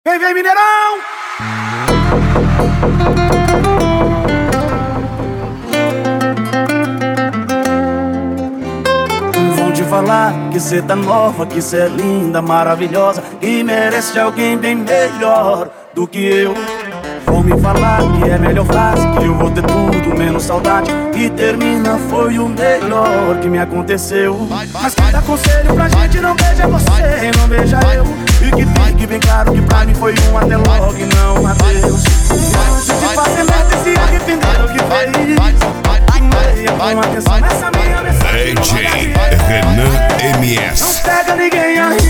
Vem, vem, Mineirão! Vão te falar que cê tá nova, que cê é linda, maravilhosa e merece alguém bem melhor do que eu. Vão me falar que é a melhor frase, que eu vou ter tudo menos saudade, e termina foi o melhor que me aconteceu. Mas quem dá conselho pra gente não beija você, não beija eu. E que fique bem claro que pra mim foi um até logo e não adeus. Antes de fazer merda e se arrepender do que fez, leia com atenção nessa minha mensagem. DJ Renan MS. Não pega ninguém ainda,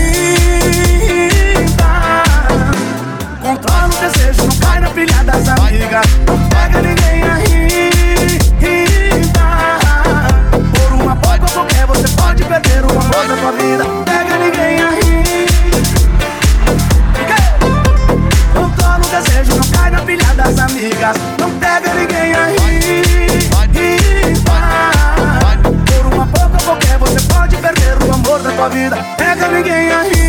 controla o desejo, não cai na pilha das amigas. Não pega ninguém ainda, por uma pouco ou qualquer você pode perder o amor da tua vida. Não pega ninguém ainda, controla o desejo, não cai na pilha das amigas. Não pega ninguém ainda, por uma pouco ou qualquer você pode perder o amor da tua vida. Pega ninguém ainda.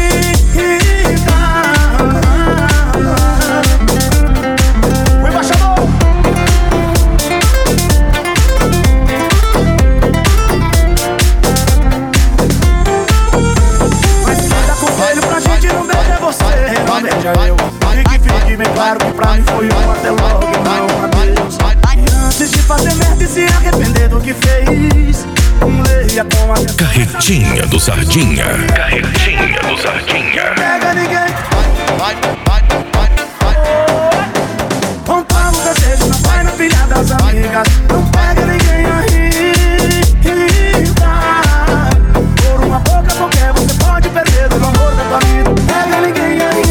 E que fique bem claro que pra mim foi um até logo e não adeus. E antes de fazer merda e se arrepender do que fez, leia com atenção. Carretinha do Sardinha. Carretinha do Sardinha. Pega ninguém, controla o desejo, não vai na pilha das amigas. Não pega ninguém ainda, por uma boca qualquer você pode perder o amor da tua vida. Pega ninguém ainda,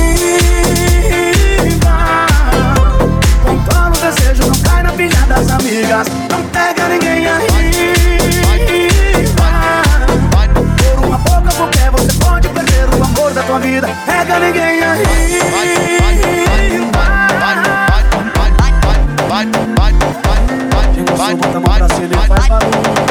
controla o desejo, não cai na pilha das amigas. Não pega ninguém ainda, por uma boca qualquer você pode perder o amor da tua vida. Pega ninguém ainda. Chega o som, bota a mão pra cima e faz barulho.